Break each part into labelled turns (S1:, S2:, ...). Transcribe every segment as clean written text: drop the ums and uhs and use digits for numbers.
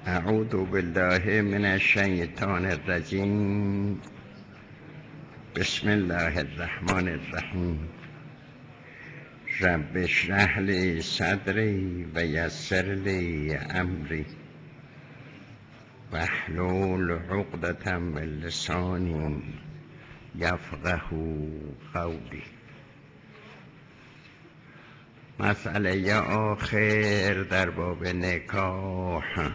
S1: اعوذ بالله من الشیطان الرجیم. بسم الله الرحمن الرحیم. رب اشرح لی صدری و یسر لی امری واحلل عقدة من لسانی یفقهوا قولی. مسئله آخر در باب نکاح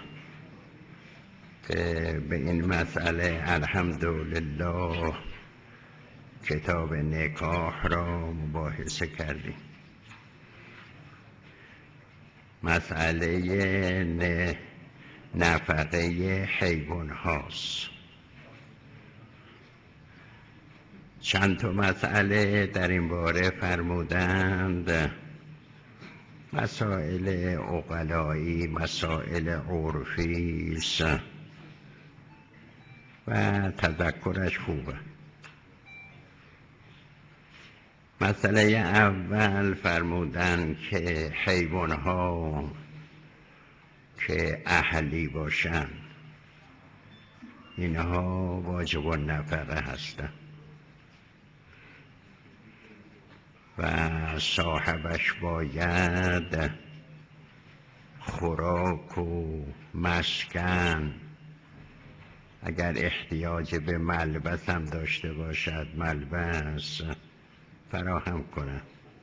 S1: که به این مسئله الحمدلله کتاب نکاح را مباحثه کردیم. مسئله نفقه حیوان هاست. چند تا مسئله در این باره فرمودند، مسائل عقلایی، مسائل عرفی است و تذکرش خوبه. مسئله اول فرمودن که حیوان ها که اهلی باشن اینها واجب النفقه هستند و صاحبش باید خوراک و مسکن، اگر احتیاج به ملبس هم داشته باشد ملبس فراهم کنند.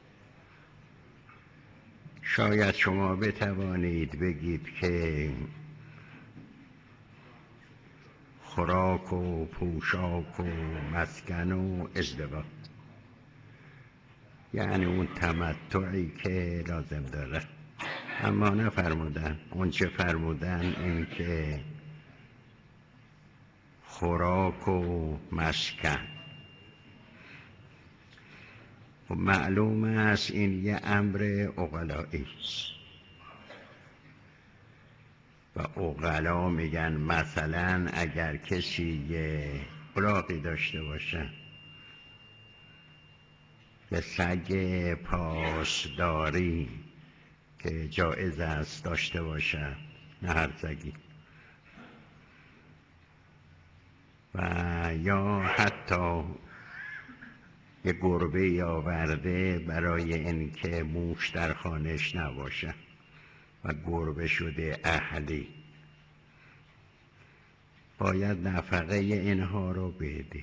S1: شاید شما بتوانید بگید که خوراک و پوشاک و مسکن و ازدواج، یعنی اون تمتعی که لازم داره، اما نفرمودن. اون چه فرمودن این که خوراک و مسکن. و معلوم است این یه امر عقلایی است و عقلا میگن مثلا اگر کسی یه الاغی داشته باشه، یه سگ پاسداری که جایز است داشته باشه، نه هر سگی، و یا حتی یه گربه آورده برای اینکه موش در خانهش نباشه و گربه شده اهلی، باید نفقه اینها رو بدی،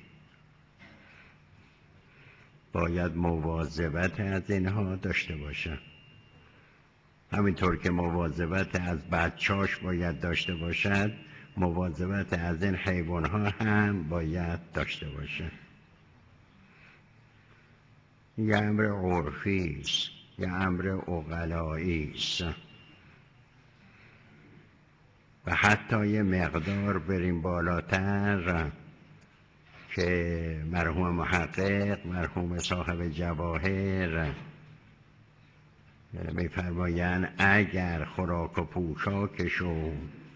S1: باید مواظبت از اینها داشته باشه. همینطور که مواظبت از بچاش باید داشته باشد، مواظبت از این حیوانها هم باید داشته باشه. یه امر عرفی است، یه امر عقلایی است و حتی یه مقدار بریم بالاتر که مرحوم محقق، مرحوم صاحب جواهر می‌فرمایند اگر خوراک و پوشاکشو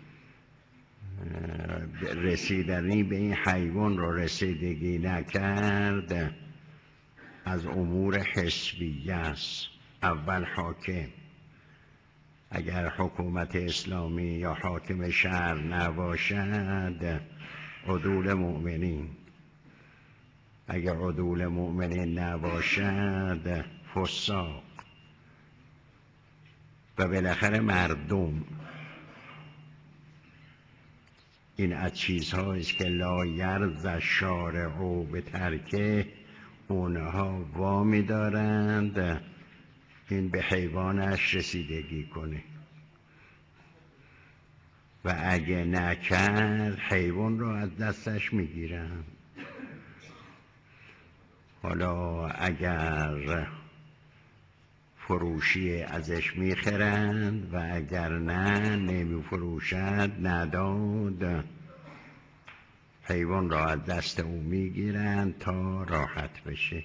S1: رسیدنی به این حیوان رو رسیدگی نکرد، از امور حسبیه است. اول حاکم، اگر حکومت اسلامی یا حاکم شهر نباشد، عدول مؤمنین، اگر عدول مؤمنین نباشد، فساق، و بالاخره مردم. این از چیزهاییست که لا یرضی الشارع به ترکه، اونها وامی دارند این به حیوانش رسیدگی کنه و اگه نکرد حیوان رو از دستش میگیرن. حالا اگر فروشی ازش میخرند و اگر نه نمیفروشد، نداد، حیوان را از دست او میگیرند تا راحت بشه.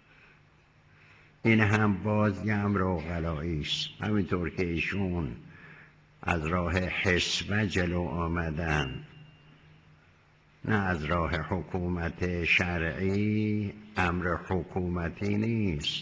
S1: این هم باز یه امر عقلایی است. همینطور که ایشون از راه حسبه جلو آمدن، نه از راه حکومت شرعی. امر حکومتی نیست،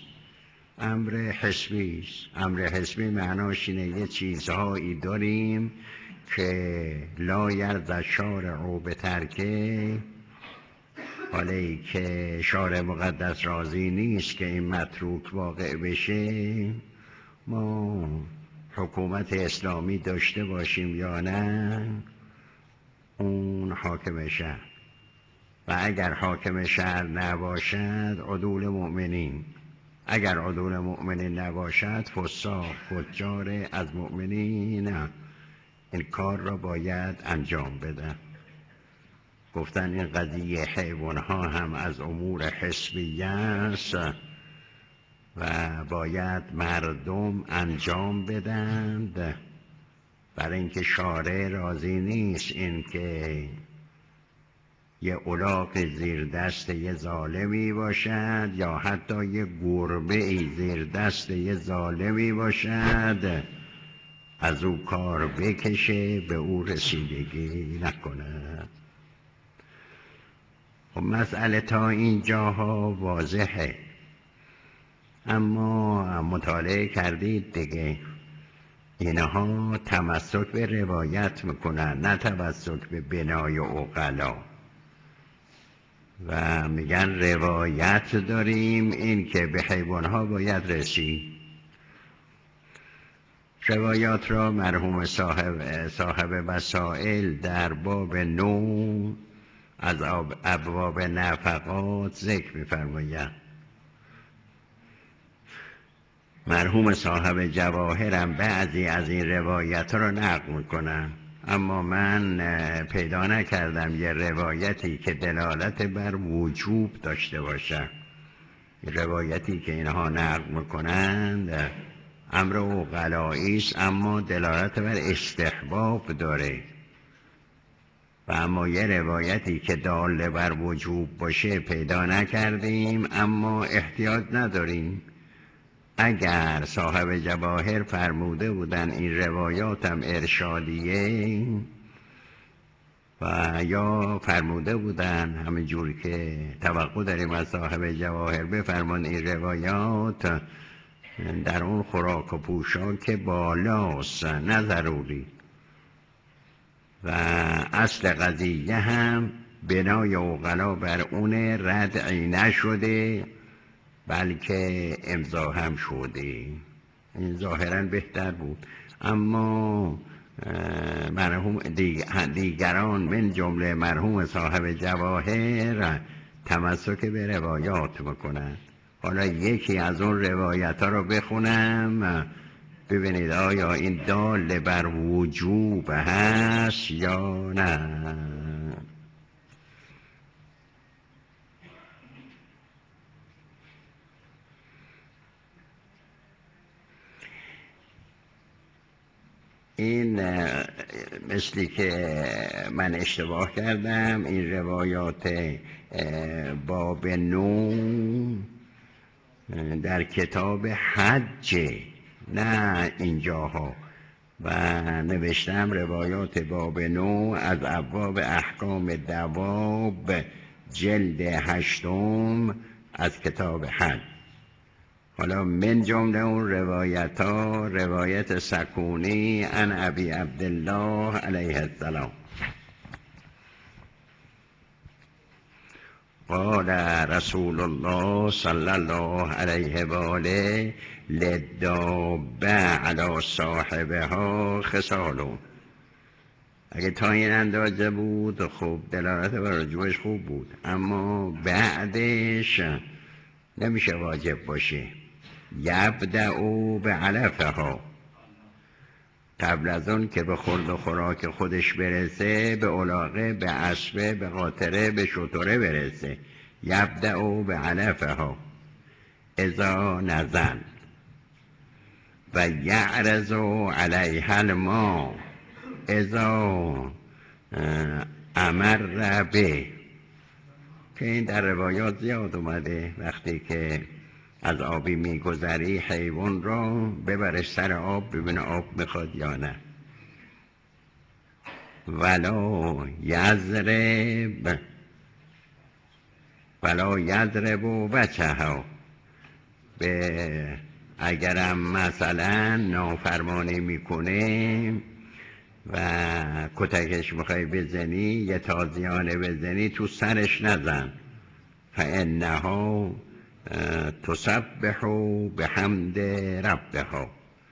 S1: امر حسبی است. امر حسبی معناش اینه یه چیزهایی داریم که لا یرضی الشارع بترکه، حالی که شارع مقدس راضی نیست که این متروک واقع بشه، ما حکومت اسلامی داشته باشیم یا نه، اون حاکم شهر. و اگر حاکم شهر نباشد عدول مؤمنین، اگر عدول مؤمنین نباشد فساق فجار از مؤمنین این کار را باید انجام بدن. گفتن این قضیه حیوان ها هم از امور حسبیه است و باید مردم انجام بدند، برای اینکه شارع راضی نیست این که یه الاغ زیر دست یه ظالمی باشد یا حتی یه گربه زیر دست یه ظالمی باشد از او کار بکشه به او رسیدگی نکنه. خب مسئله تا اینجاها واضحه، اما مطالعه کردید دیگه، اینها تمسک به روایت میکنن نه تمسک به بنای عقلا، و میگن روایت داریم این که به حیوانها باید رسید. روایات را مرحوم صاحب وسائل در باب 9 از ابواب نفقات ذکر می‌فرمایند. مرحوم صاحب جواهرم بعضی از این روایت را نقل میکنن، اما من پیدا نکردم یه روایتی که دلالت بر وجوب داشته باشه. روایتی که اینها نقل میکنند امر عقلایی است اما دلالت بر استحباب داره، و اما یه روایتی که دال بر وجوب باشه پیدا نکردیم، اما احتیاط نداریم. اگر صاحب جواهر فرموده بودن این روایاتم ارشادیه و یا فرموده بودن همین جوری که توقع داریم از صاحب جواهر بفرمان این روایات در اون خوراک و پوشاک بالاست نه ضروری، و اصل قضیه هم بنای عقلا بر اون ردعی نشده بلکه امضا هم شده. این ظاهرا بهتر بود، اما مرحوم دیگران من جمله مرحوم صاحب جواهر تمسک به روایات میکنند. حالا یکی از اون روایت ها رو بخونم ببینید آیا این دال بر وجوب هست یا نه. این مثلی که من اشتباه کردم، این روایات باب 9 در کتاب حج نه اینجاها، و نوشتم روایات باب 9 از ابواب احکام دواب جلد 8 از کتاب حج. حالا من جمله اون روایت ها روایت سکونی عن ابی عبدالله علیه السلام قال رسول الله صلی الله علیه و آله للدابه علی صاحبها خصال. اگه تا این اندازه بود خب دلالت بر رجوعش خوب بود، اما بعدش نمیشه واجب باشه. یبدأ به علفها، قبل از اون که به خورد و خوراک خودش برسه به الاغه به اسبه به قاطره به شتره برسه. یبدأ به علفها اذا نزل و یعرض علیها الماء اذا امر به، که این در روایات زیاد اومده وقتی که از آبی میگذری حیوان را ببرش سر آب ببینه آب میخواد یا نه. ولا یضرب بچه‌ها، به اگرم مثلا نافرمانی میکنه و کتکش میخوای بزنی یه تازیانه بزنی تو سرش نزن، فانها تسبح بحمد ربها.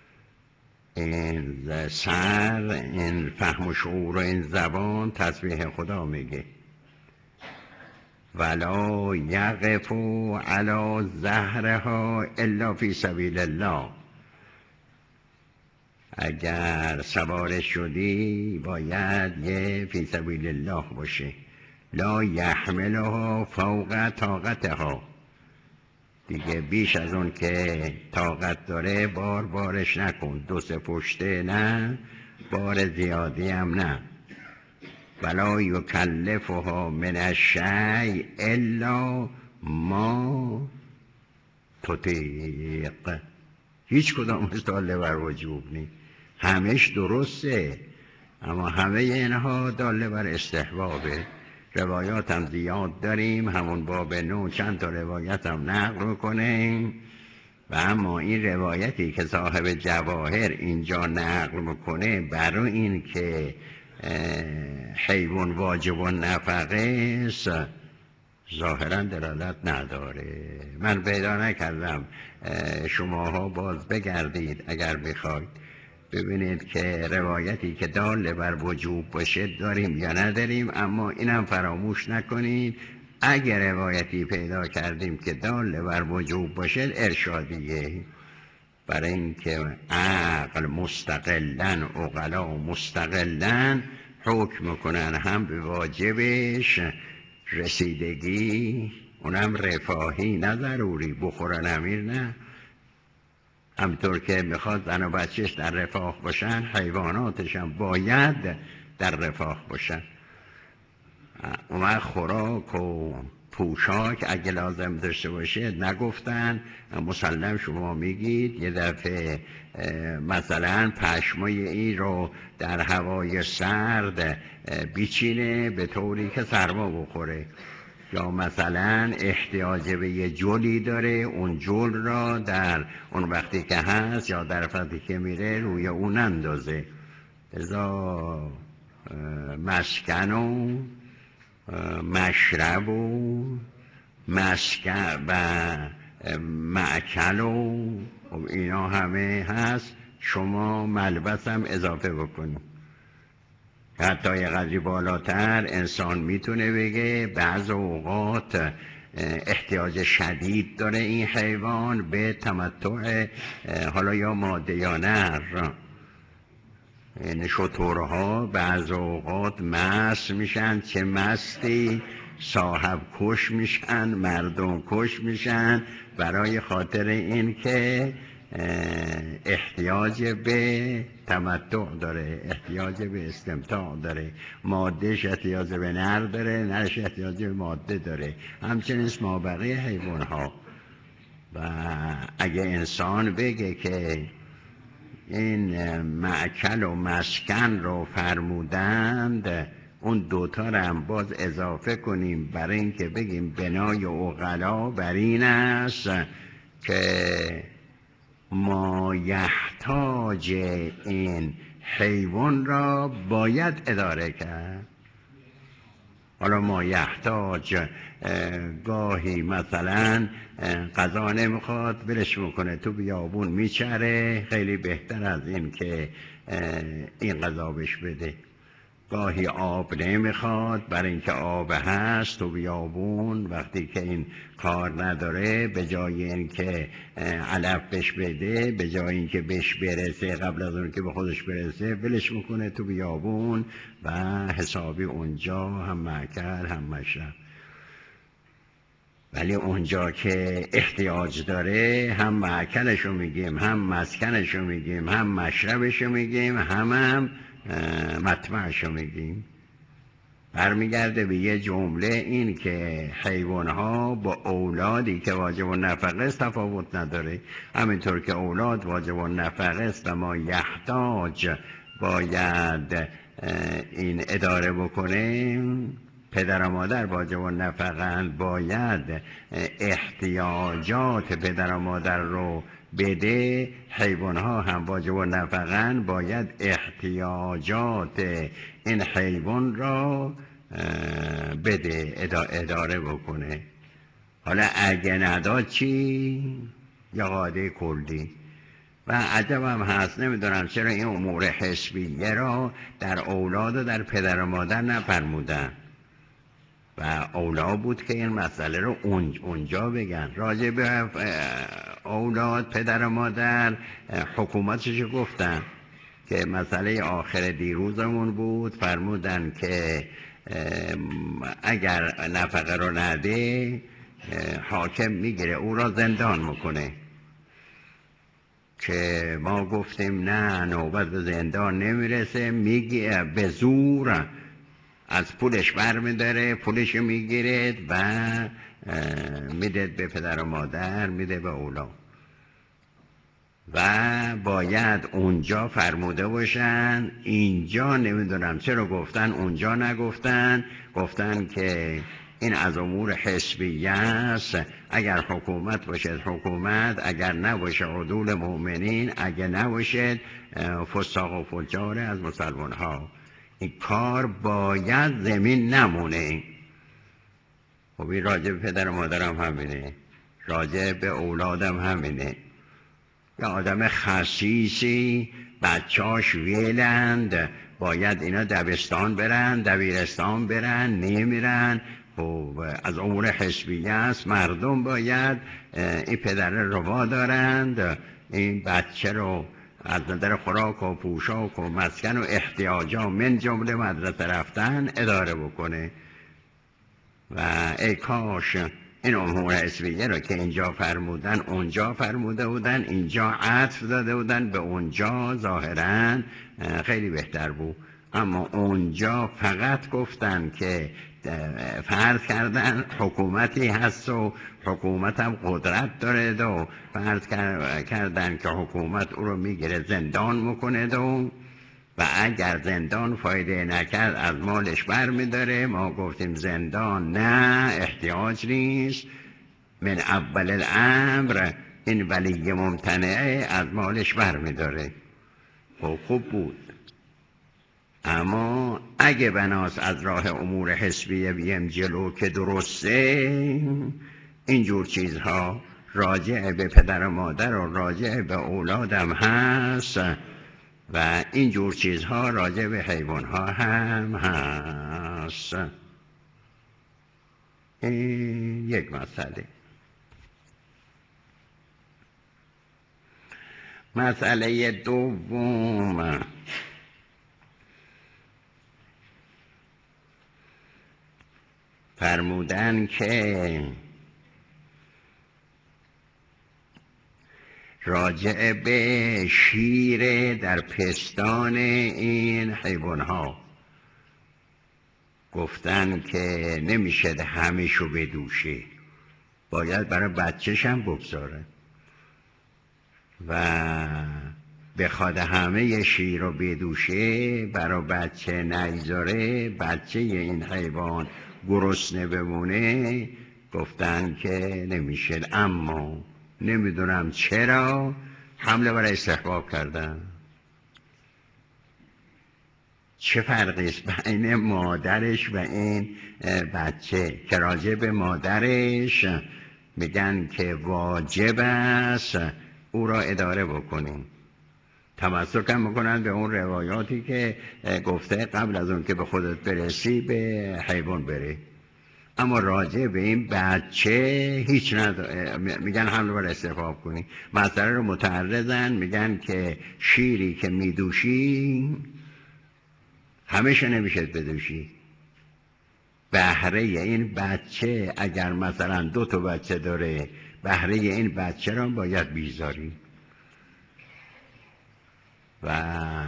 S1: این سر، این فهم و شعور و این زبان تسبیح خدا میگه. ولا یقف علی ظهرها الا فی سبیل الله. اگر سوارش شدی باید یه فی سبیل الله باشه. لا یحملها فوق طاقتها، دیگه بیش از اون که طاقت داره بارش نکن. 2 پشته نه، بار زیادی هم نه. ولا یکلفها من الشیء الا ما تطیق. هیچ کدامش داله بر وجوب نی، همش درسته، اما همه اینها داله بر استحبابه. روایات هم زیاد داریم، همون باب 9 چند تا روایت هم نقل میکنیم. و اما این روایتی که صاحب جواهر اینجا نقل میکنه برای این که حیوان واجب و نفقه است ظاهرا دلالت نداره. من پیدا نکردم، شماها باز بگردید اگر بخواید ببینید که روایتی که دال بر وجوب باشه داریم یا نداریم. اما اینم فراموش نکنید اگر روایتی پیدا کردیم که دال بر وجوب باشه ارشادیه، برای اینکه عقل مستقلن، عقلا مستقلن حکم میکنن هم به واجبش رسیدگی، اونم رفاهی نه ضروری، بخورن امیر نه. همطور که میخواد زن و بچهش در رفاه باشن، حیواناتش هم باید در رفاه باشن. اون خوراک و پوشاک اگه لازم داشته باشه نگفتن. مسلم شما میگید یه دفعه مثلا پشمای این رو در هوای سرد بیچینه به طوری که سرما بخوره، یا مثلا احتیاج به یه جلی داره، اون جل را در اون وقتی که هست یا در وقتی که میره روی اون اندازه. ازا مسکن و مشرب و مسکن و معکل و اینا همه هست، شما ملبس هم اضافه بکنید. حتی یه قدری بالاتر انسان میتونه بگه بعض اوقات احتیاج شدید داره این حیوان به تمتع، حالا یا ماده یا نر. یعنی شترها بعض اوقات مست میشن، چه مستی صاحب کش میشن، مردم کش میشن، برای خاطر این که احتیاج به تمتع داره، احتیاج به استمتاع داره. مادهش احتیاج به نر داره، نرش احتیاج به ماده داره. همچنین ما بقیه حیوان ها. و اگه انسان بگه که این معکل و مسکن رو فرمودند، اون دوتا رو هم باز اضافه کنیم برای اینکه بگیم بنای عقلا بر این است که ما یحتاج این حیوان را باید اداره کرد. حالا ما یحتاج گاهی مثلا غذا نمیخواد ولش میکنه تو بیابون میچره، خیلی بهتر از این که این غذا بهش بده. گاهی آب نمیخواد برای اینکه آب هست تو بیابون، وقتی که این کار نداره به جای اینکه علف بهش بده، به جای اینکه بهش برسه قبل از اون که به خودش برسه ولش میکنه تو بیابون و حسابی اونجا هم مأکل هم مشرب. ولی اونجا که احتیاج داره هم مأکلشو میگیم، هم مسکنشو میگیم، هم مشربشو میگیم، هم مطمعشو میگیم. برمیگرده به یه جمله، این که حیوانها با اولادی که واجب النفقه است تفاوت نداره. همینطور که اولاد واجب النفقه است و ما یحتاج باید این اداره بکنه، پدر و مادر واجب النفقه باید احتیاجات پدر و مادر رو بده، حیوان ها هم واجب و نفقن باید احتیاجات این حیوان را بده، اداره بکنه. حالا اگه نداد چی؟ یا قاعده کلی. و عجبم هست نمیدونم چرا این امور حسبیه را در اولاد و در پدر و مادر نفرمودن و اولا بود که این مسئله رو اونجا بگن. راجع به اولاد پدر و مادر حکومتش گفتن که مسئله آخر دیروزمون بود، فرمودن که اگر نفقه رو نده حاکم میگیره او را زندان میکنه، که ما گفتیم نه، نوبت به زندان نمیرسه، میگه به زور از پولش برمیداره، پولش میگیره و میده به پدر و مادر، میده به اولاد. و باید اونجا فرموده باشن، اینجا نمیدونم چرا گفتن اونجا نگفتن، گفتن که این از امور حسبیه است، اگر حکومت باشد حکومت، اگر نباشه عدول مؤمنین، اگر نباشد فساق و فجار از مسلمان ها. این کار باید زمین نمونه. خب این راجع به پدر و مادرم همینه، راجع به اولادم همینه. یا آدم خسیسی بچهاش ویلند، باید اینا دبستان برن، دبیرستان برن، نمیرن. خب از امور حسبیه است، مردم باید این پدر روا دارند، این بچه رو از نظر خوراک و پوشاک و مسکن و احتیاجات من جمله مدرسه رفتن اداره بکنه. و ای کاش این امور حسبیه رو که اینجا فرمودن اونجا فرموده بودن، اینجا عطف داده بودن به اونجا، ظاهرا خیلی بهتر بود. اما اونجا فقط گفتن که فرض کردن حکومتی هست و حکومت هم قدرت داره و فرض کردن که حکومت او رو میگیره زندان میکنه و اگر زندان فایده نکرد از مالش بر میداره. ما گفتیم زندان نه، احتیاج نیست، من اول الامر این ولی ممتنعه از مالش بر میداره. خب خوب بود. اما اگه بناس از راه امور حسبیه بیم جلو که درسته، اینجور چیزها راجع به پدر و مادر و راجع به اولادم هست و اینجور چیزها راجع به حیوان ها هم هست. این یک مسئله. مسئله دوم، فرمودن که راجع به شیر در پستان این حیوان ها گفتن که نمیشه همیشو بدوشه، باید برای بچهش هم بگذاره و بخواد همه شیر رو بدوشه برای بچه نگذاره، بچه این حیوان گرسنه بمونه، گفتن که نمیشه. اما نمیدونم چرا حمله برای استحباب کردن. چه فرقی است بین مادرش و این بچه که راجع به مادرش میگن که واجب است او را اداره بکنیم، تمسک هم میکنن به اون روایاتی که گفته قبل از اون که به خودت برسی به حیوان بره. اما راجع به این بچه هیچ میگن حمله بر استحباب کنی. مسئله رو متعرضن، میگن که شیری که میدوشی همیشه نمیشه بدوشی، بهره این بچه اگر مثلا 2 تا بچه داره، بهره این بچه رو باید بیزاری. و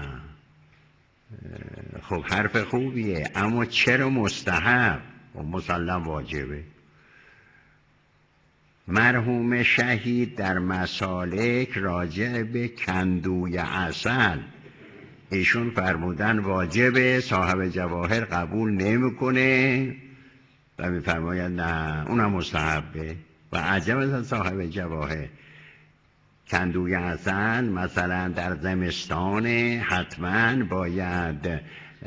S1: خب حرف خوبیه، اما چرا مستحب و مسلم واجبه؟ مرحوم شهید در مسالک راجع به کندوی عسل ایشون فرمودن واجبه، صاحب جواهر قبول نمیکنه و میفرماید نه اونم مستحبه. و عجب از صاحب جواهر کندوی عسل مثلا در زمستان حتما باید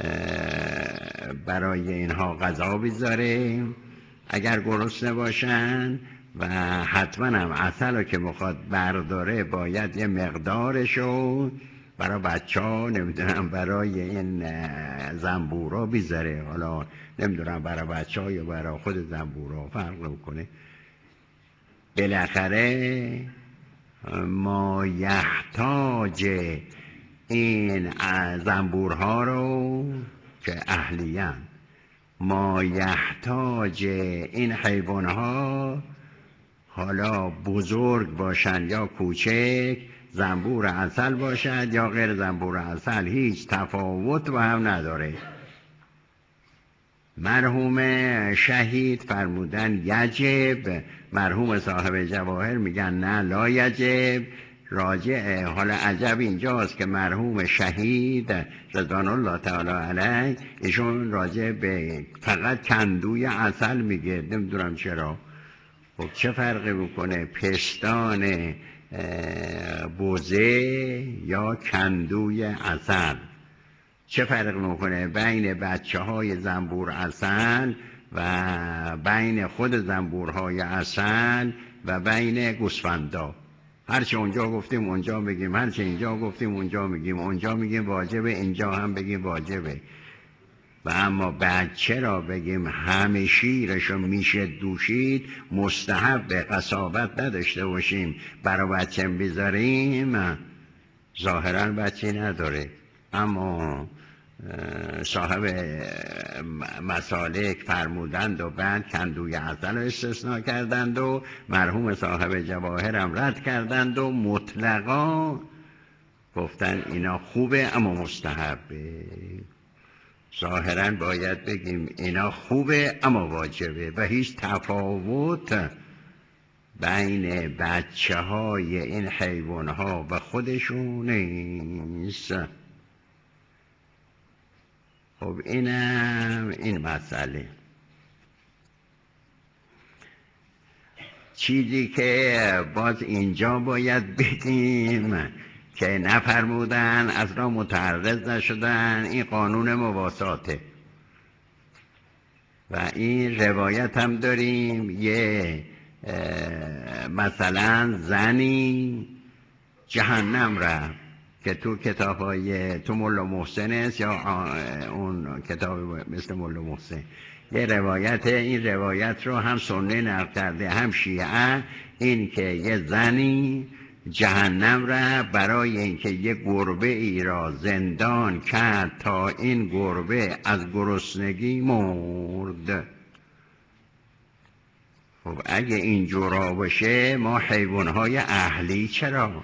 S1: برای اینها غذا بذاره اگر گرسنه باشن، و حتما هم عسل رو که میخواد برداره باید یه مقدارشو برای بچه ها نمیدونم برای این زنبورا بیذاره. حالا نمیدونم برای بچه ها یا برای خود زنبورا فرق نمیکنه. بالاخره ما یحتاج این زنبورها رو که اهلیان، ما یحتاج این حیوانها حالا بزرگ باشن یا کوچک، زنبور عسل باشد یا غیر زنبور عسل، هیچ تفاوت با هم نداره. مرحوم شهید فرمودن یجب، مرحوم صاحب جواهر میگن نه لا یجب. راجع حالا عجب اینجاست که مرحوم شهید رضوان الله تعالی علیه ایشون راجع به فقط کندوی عسل میگه، نمیدونم چرا. خب چه فرقی میکنه پستان بوزه یا کندوی عسل؟ چه فرق میکنه بین بچه های زنبور عسل و بین خود زنبورهای عسل و بین گوسفندا؟ هرچه اونجا گفتیم اونجا بگیم، هرچه اینجا گفتیم اونجا میگیم، اونجا میگیم واجبه اینجا هم بگیم واجبه. و اما بچه را بگیم همه شیرشو میشه دوشید، مستحب قصابت نداشته باشیم برای بچه بیذاریم، ظاهرا بچه نداره. اما صاحب مسالک فرمودند و بعد کندوی عسل رو استثناء کردند و مرحوم صاحب جواهر هم رد کردند و مطلقا گفتن اینا خوبه اما مستحبه. ظاهرا باید بگیم اینا خوبه اما واجبه و هیچ تفاوت بین بچه های این حیوان ها و خودشون نیست. خب اینم این مسئله. چیزی که باز اینجا باید بگیم که نفرمودن اصلا متعرض نشدن، این قانون مواساته. و این روایت هم داریم یه مثلا زنی جهنم رفت که تو کتاب‌های تو مولا محسن است یا اون کتاب مثل مولا محسن، یه روایت، این روایت رو هم سنی نقل کرده هم شیعه، این که یه زنی جهنم رفت برای اینکه یه گربه ای را زندان کرد تا این گربه از گرسنگی مرد. خب اگه اینجورا باشه ما حیوانهای اهلی چرا؟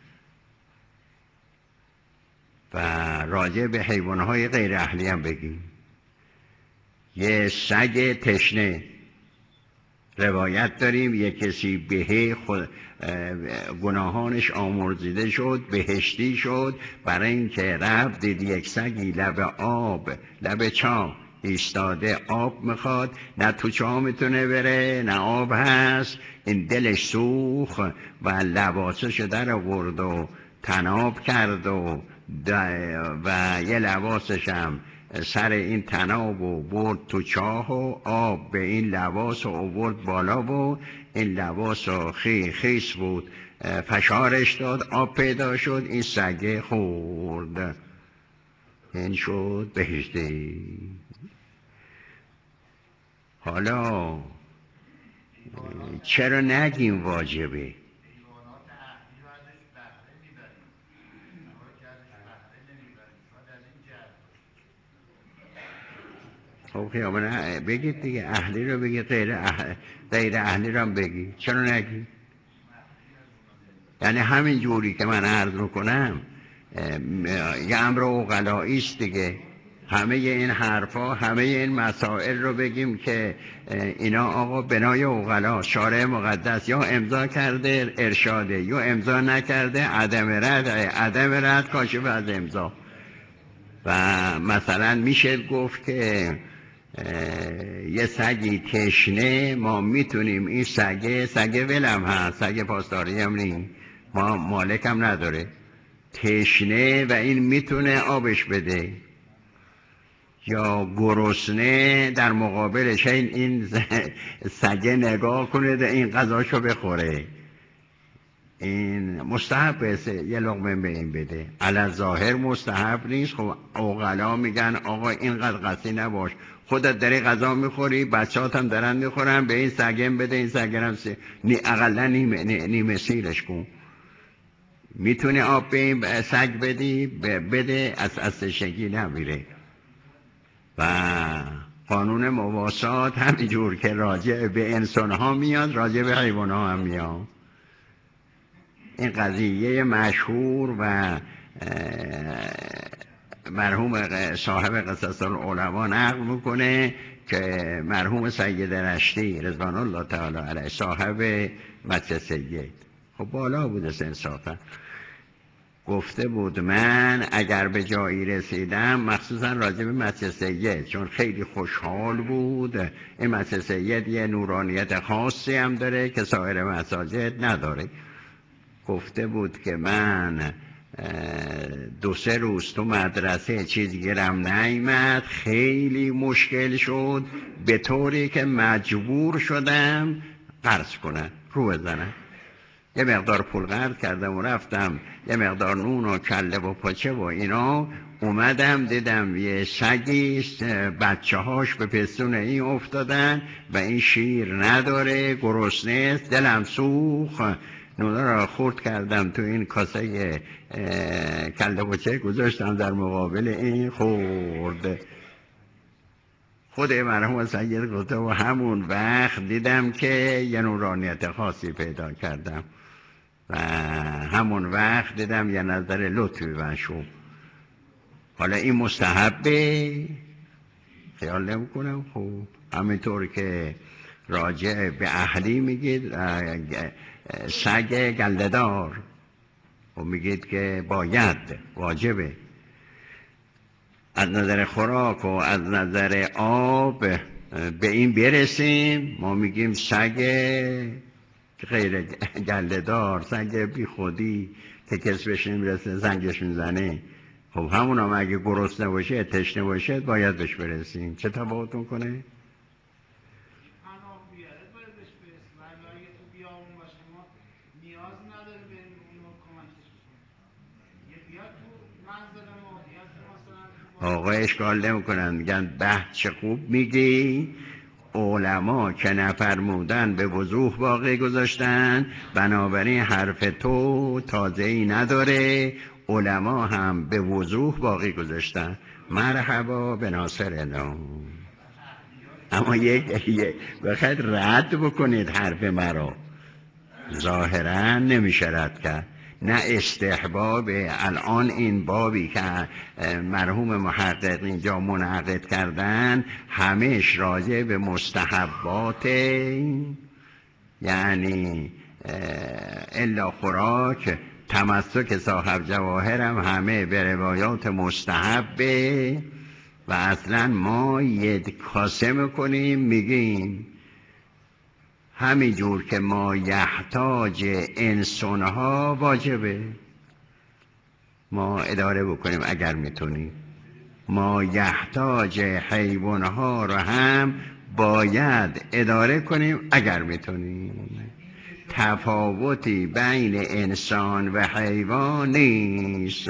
S1: و راجع به حیوانهای غیر اهلی هم بگیم. یه سگ تشنه روایت داریم یه کسی به گناهانش آمرزیده شد، بهشتی شد، برای اینکه رفت دید یک سگی لب آب لب چاه ایستاده آب میخواد، نه تو چاه میتونه بره نه آب هست، این دلش سوخت و لباسش در آورد و طناب کرد و یه لباسش هم سر این طناب و برد تو چاه و آب به این لباس و آورد بالا و این لباس خیس بود، فشارش داد آب پیدا شد، این سگه خورد، این شد بهشتی. حالا چرا نگیم واجبه؟ خب خیابانه بگید دیگه، اهلی رو بگید غیر اهلی رو هم بگید، چرا نگید؟ یعنی همین جوری که من عرض میکنم یه امر عقلایی است دیگه. همه این حرفا همه این مسائل رو بگیم که اینا آقا بنای عقلا، شارع مقدس یا امضا کرده ارشاده یا امضا نکرده عدم رد کاشف از امضا. و مثلا میشه گفت که یه سگی تشنه ما میتونیم این سگه ولم هست، سگ پاسداری هم نیم، ما مالکم نداره، تشنه و این میتونه آبش بده، یا گرسنه در مقابلش این سگه نگاه کنه این غذاشو بخوره. این مستحب یه لقمه به این بده، علی ظاهر مستحب نیست. خب عقلا میگن آقا اینقدر قصی نباش، خودت داری غذا میخوری، بچه‌هات هم دارن میخورن، به این سگم بده، این سگه هم اقلا نیمه سیرش کن. میتونی آب به این سگ بدی بده، از تشنگی نمیره. و قانون مواسات همینجور که راجع به انسان ها میاد راجع به حیوان ها هم میاد. این قضیه مشهور و مرحوم صاحب قصص العلماء نقل میکنه که مرحوم سید رشتی رضوان الله تعالی علیه صاحب مسجد سید، خب بالا بوده انصافا، گفته بود من اگر به جایی رسیدم، مخصوصا راجع به مسجد سید، چون خیلی خوشحال بود، این مسجد سید یه نورانیت خاصی هم داره که سایر مساجد نداره. گفته بود که من 2-3 روز تو مدرسه چیزی گیرم نیامد، خیلی مشکل شد، به طوری که مجبور شدم قرض کنم، رو بزنم. یه مقدار پول قرض کردم و رفتم یه مقدار نون و کله و پاچه و اینا، اومدم دیدم یه سگیست، بچه هاش به پستون این افتادن و این شیر نداره، گرسنه است، دلم سوخت، نونا را خورد کردم تو این کاسه کله پاچه گذاشتم در مقابل این خورد. خود مرحوم سید گفته و همون وقت دیدم که یه نورانیت خاصی پیدا کردم و همون وقت دیدم یه نظر لطفی من شد. حالا این مستحبه خیال نمی کنم. خب همینطور که راجع به اهلی میگید سگ گله‌دار و میگید که باید واجبه، از نظر خوراک و از نظر آب به این برسیم. ما میگیم سگ غیر گله‌دار، سگ بی خودی که کس بهش نمیرسه زنگش میزنه، خب همون هم اگه گرسنه باشه تشنه باشه باید بهش برسیم. چه تفاوت کنه؟ آقا اشکال نمی کنن، میگن به چه خوب میگی، علما که نفرمودن به وضوح باقی گذاشتن، بنابراین حرف تو تازه‌ای نداره، علما هم به وضوح باقی گذاشتن. مرحبا به ناصرنا. اما یک بخواید رد بکنید حرف مرا، ظاهرا نمیشه رد کرد. نه استحباب الان این بابی که مرحوم محقق اینجا منعقد کردن همش راجع به مستحبات، یعنی الا خوراک، تمسک صاحب جواهرم همه به روایات مستحبه و اصلا ما یک کاسه میکنیم میگیم همین جور که ما یحتاج انسانها واجبه ما اداره بکنیم اگر میتونیم، ما یحتاج حیوانها رو هم باید اداره کنیم اگر میتونیم. تفاوتی بین انسان و حیوان نیست.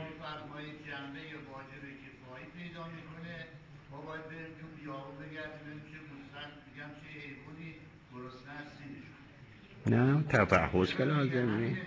S1: نه تفحص که لازم نیست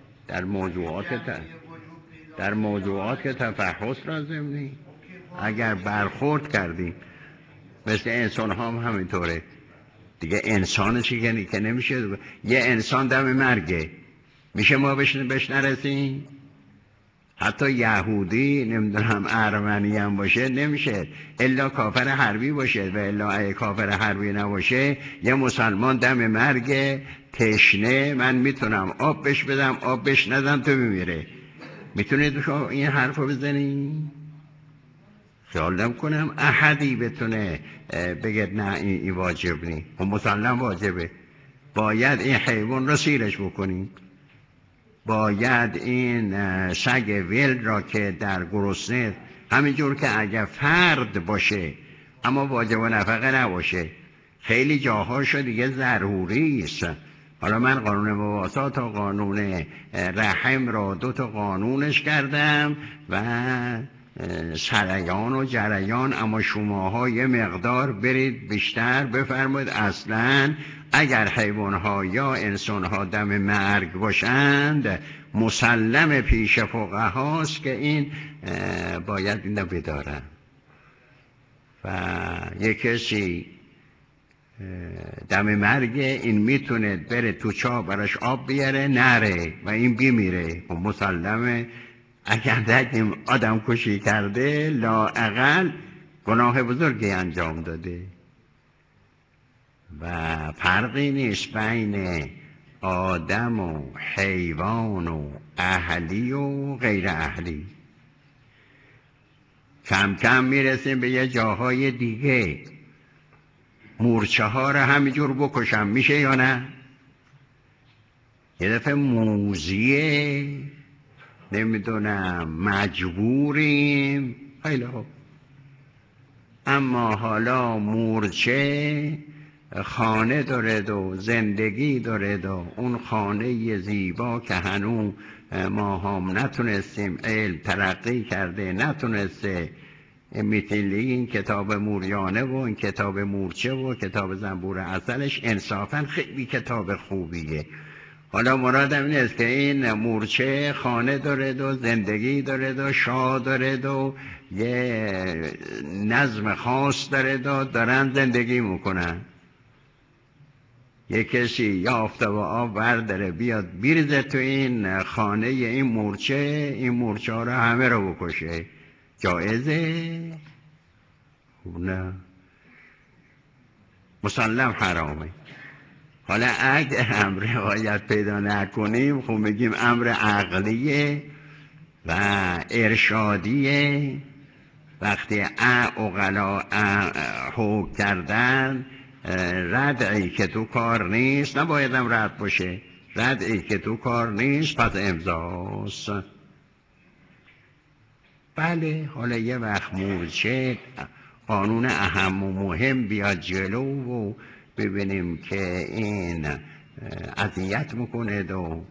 S1: در موضوعات که تفحص لازم نیست. اگر برخورد کردیم مثل انسان هم همینطوره دیگه، انسان چی که نمیشه، یه انسان دم مرگه میشه ما بهش نرسیم؟ حتی یهودی نمیدونم ارمنی هم باشه نمیشه، الا کافر حربی باشه، و الا اگه کافر حربی نباشه یه مسلمان دم مرگ تشنه، من میتونم آب بهش بدم، آب بهش ندم تو میمیره. میتونید شما این حرف رو بزنید؟ خیال نمی‌کنم احدی بتونه بگه نه این واجب نیست. خب مسلم واجبه، باید این حیوان رو سیرش بکنیم. باید این سگ ول را که در گرسنه، همینجور که اگر فرد باشه اما واجب و نفقه نباشه، خیلی جاهاشو دیگه ضروری است. حالا من قانون مواسات و قانون رحم را 2 تا قانونش کردم و سریان و جریان، اما شماها یه مقدار برید بیشتر بفرمایید. اصلا اگر حیوانها یا انسانها دم مرگ باشند مسلم پیش فقهاست که این باید اینو بدارن. و یک کسی دم مرگ این میتونه بره تو چاه براش آب بیاره نره و این بیمیره، و مسلمه اگر دقیم آدم کشی کرده لااقل گناه بزرگی انجام داده. و فرقی نیست بین آدم و حیوان و اهلی و غیر اهلی. کم کم میرسیم به یه جاهای دیگه مورچه ها رو همینجور بکشم میشه یا نه؟ یه دفعه موزیه نمیدونم مجبوریم، خیلی خوب. اما حالا مورچه خانه دارد و زندگی دارد و اون خانه زیبا که هنوز ما هم نتونستیم، علم ترقی کرده نتونسته میتیلی این کتاب موریانه و این کتاب مورچه و کتاب زنبور عسلش انصافا خیلی کتاب خوبیه. حالا مرادم این است که این مورچه خانه دارد و زندگی دارد و شاه دارد و یه نظم خاص دارد و دارن زندگی میکنن. یه کسی یا آفتاب آب برداره بیاد بیرزه تو این خانه این مورچه ها رو همه رو بکشه، جایزه؟ نه، مسلم حرامه. حالا اگه امر روایت پیدا نکنیم خب میگیم امر عقلیه و ارشادیه. وقتی عقلا حکم کردن ردعی که تو کار نیست نبایدم رد باشه، ردعی که تو کار نیست پس امضاست. بله، حالا یه وقت مورچه قانون اهم و مهم بیاد جلو و ببینیم که این اذیت میکنه و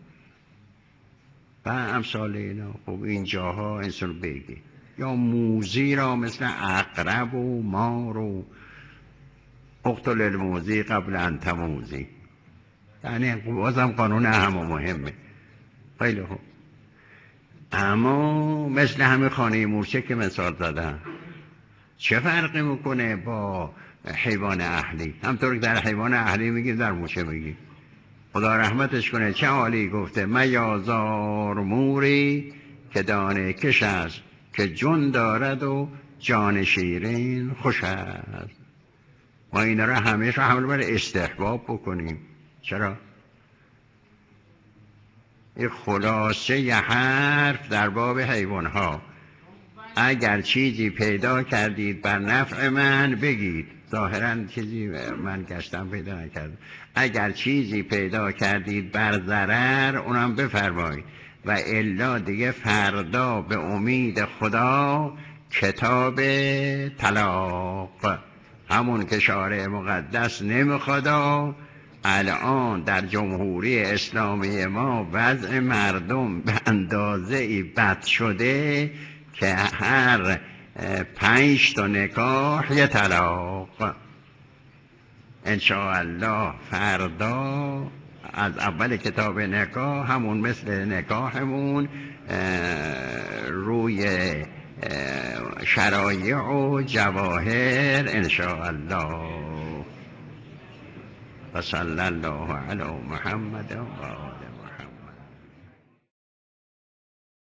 S1: امثال اینا، خب این جاها انسان بگی. یا موزی را مثل عقرب و مار و اقتل الموزی قبل ان تموزی، یعنی بازم قانون اهم و مهمه. خیلی خوب. اما مثل همه خانه مورچه که مثال زدم، چه فرقی میکنه با حیوان اهلی؟ همطور که در حیوان اهلی میگیم در مورچه میگیم. خدا رحمتش کنه چه عالی گفته: میازار موری که دانه کش است، که جون دارد و جان شیرین خوش است. ما اینا را همیشه حمل بر استحباب بکنیم. چرا؟ این خلاصه ی حرف در باب حیوان ها. اگر چیزی پیدا کردید بر نفع من بگید، ظاهرا چیزی من گشتم پیدا نکردم. اگر چیزی پیدا کردید بر ضرر اونم بفرمایید، و الا دیگه فردا به امید خدا کتاب طلاق، همون که شارع مقدس نمیخوادا. الان در جمهوری اسلامی ما وضع مردم به اندازه‌ای بد شده که هر 5 تا نکاح یه طلاق. انشاءالله فردا از اول کتاب نکاح، همون مثل نکاحمون، روی شرایع و جواهر انشاءالله. و صلی الله علی محمد و آله.